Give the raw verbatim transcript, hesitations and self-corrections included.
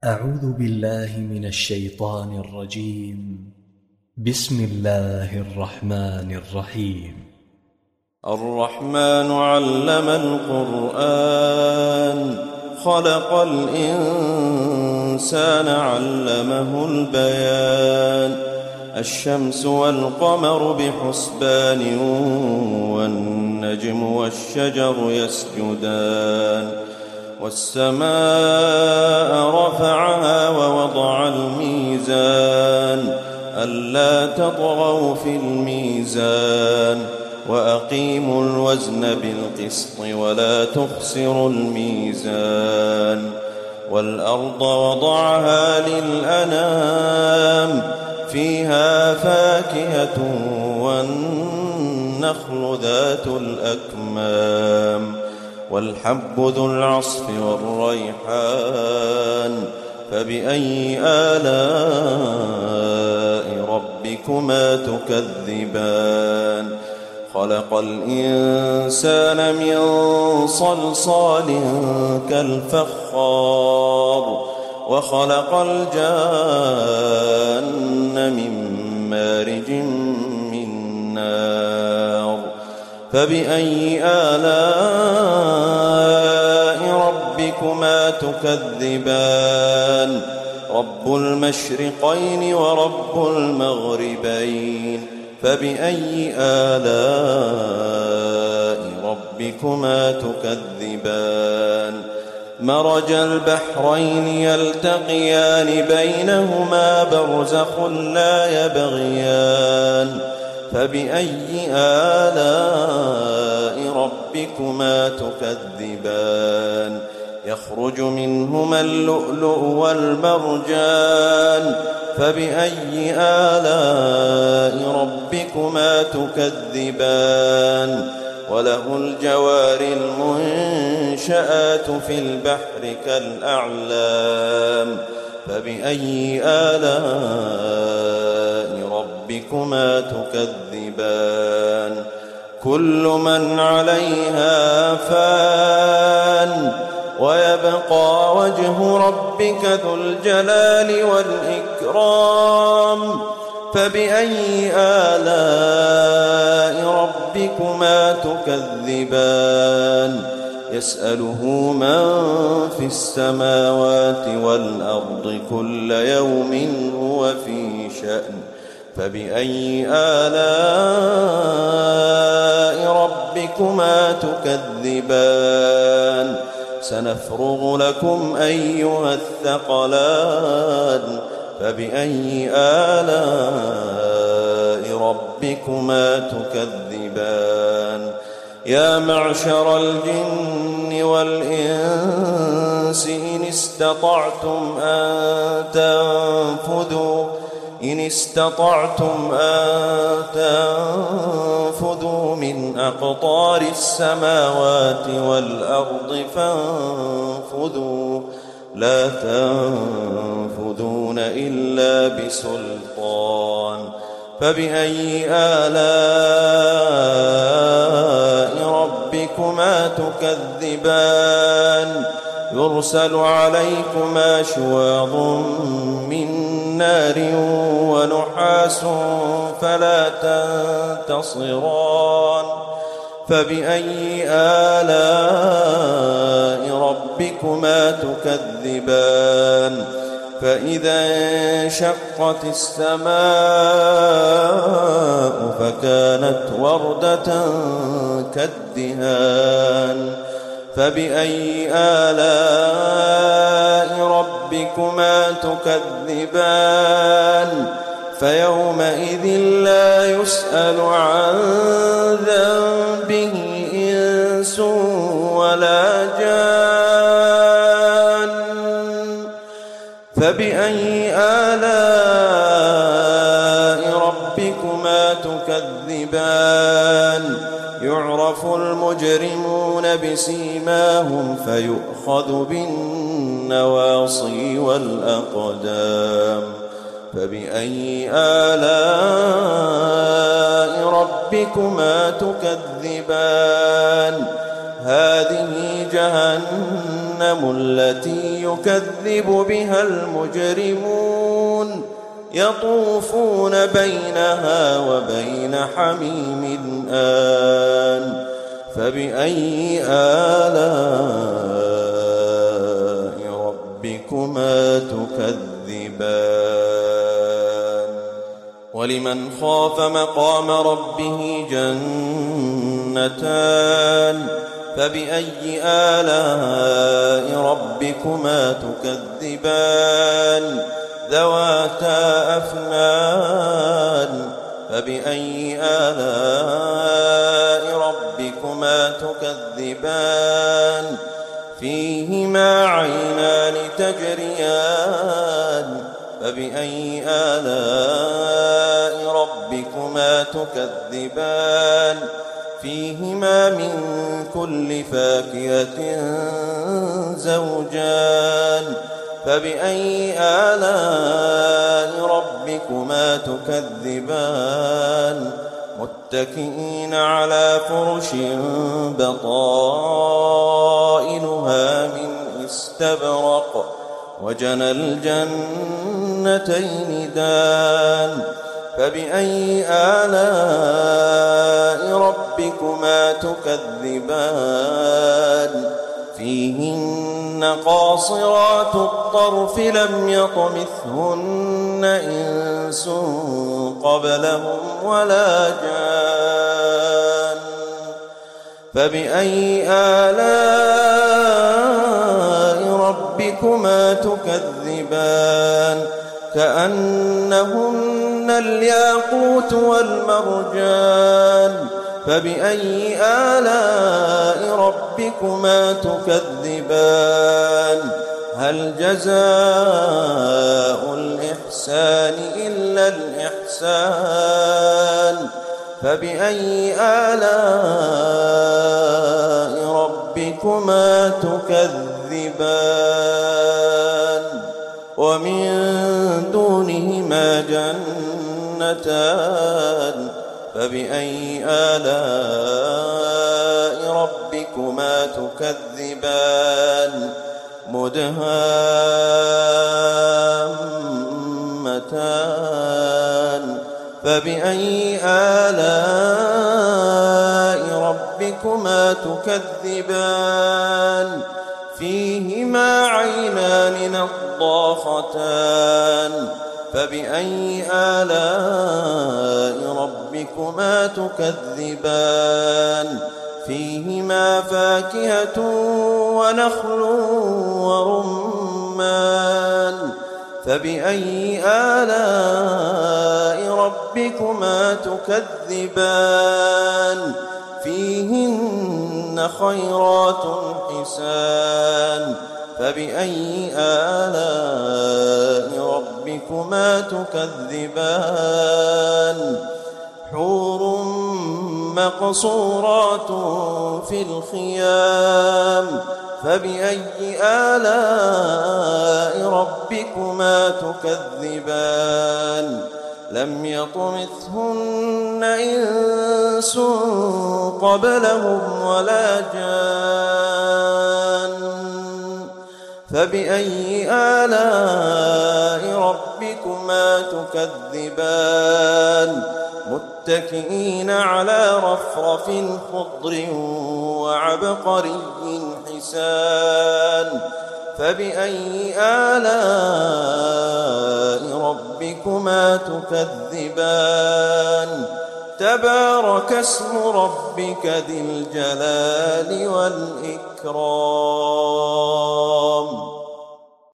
أعوذ بالله من الشيطان الرجيم. بسم الله الرحمن الرحيم. الرحمن علم القرآن خلق الإنسان علمه البيان الشمس والقمر بحسبان والنجم والشجر يسجدان والسماء رفعها ووضع الميزان ألا تطغوا في الميزان وأقيموا الوزن بالقسط ولا تخسروا الميزان والأرض وضعها للأنام فيها فاكهة والنخل ذات الأكمام والحب ذو العصف والريحان فبأي آلاء ربكما تكذبان خلق الإنسان من صلصال كالفخار وخلق الجان من مارج من نار فبأي آلاء ربكما تكذبان رب المشرقين ورب المغربين فبأي آلاء ربكما تكذبان مرج البحرين يلتقيان بينهما برزخ لا يبغيان فبأي آلاء ربكما تكذبان يخرج منهما اللؤلؤ والمرجان فبأي آلاء ربكما تكذبان وله الجوار المنشآت في البحر كالأعلام فبأي آلاء ربكما تكذبان كل من عليها فان ويبقى وجه ربك ذو الجلال والإكرام فبأي آلاء ربكما تكذبان يسأله من في السماوات والأرض كل يوم هو في شأن فبأي آلاء ربكما تكذبان سنفرغ لكم أيها الثقلان فبأي آلاء ربكما تكذبان يا معشر الجن والإنس إن استطعتم أن تنفذوا إن استطعتم أن تنفذوا من أقطار السماوات والأرض فانفذوا لا تنفذون إلا بسلطان فبأي آلاء ربكما تكذبان يرسل عليكما شواظ من نار ونحاس فلا تنتصران فبأي آلاء ربكما تكذبان فإذا انشقت السماء فكانت وردة كالدهان فبأي آلاء ربكما تكذبان فيومئذ لا يسأل عن ذنبه إنس ولا جان فبأي آلاء ربكما تكذبان يعرف المجرمون بسيماهم فيؤخذ بالنواصي والأقدام فبأي آلاء ربكما تكذبان هذه جهنم التي يكذب بها المجرمون يطوفون بينها وبين حميم آن فبأي آلاء ربكما تكذبان ولمن خاف مقام ربه جنتان فبأي آلاء ربكما تكذبان ذواتا أفنان فبأي آلاء ربكما تكذبان فيهما عينان تجريان فبأي آلاء ربكما تكذبان فيهما من كل فاكهة زوجان فبأي آلاء ربكما تكذبان متكئين على فرش بطائنها من استبرق وجنى الجنتين دان فبأي آلاء ربكما تكذبان فيهن قاصرات الطرف لم يطمثهن إنس قبلهم ولا جان فبأي آلاء ربكما تكذبان كأنهن الياقوت والمرجان فبأي آلاء ربكما تكذبان هل جزاء الإحسان إلا الإحسان فبأي آلاء ربكما تكذبان ومن دونهما جنتان فبأي آلاء ربكما تكذبان مدهامتان فبأي آلاء ربكما تكذبان فيهما عينان نضاختان فبأي آلاء ربكما تكذبان فيهما فاكهة ونخل ورمان فبأي آلاء ربكما تكذبان فيهن خيرات حسان فبأي آلاء ربكما تكذبان حور مقصورات في الخيام فبأي آلاء ربكما تكذبان لم يطمثهن إنس قبلهم ولا جان فبأي آلاء ربكما تكذبان متكئين على رفرف خضر وعبقري حسان فبأي آلاء ربكما تكذبان تبارك اسم ربك ذي الجلال والإكرام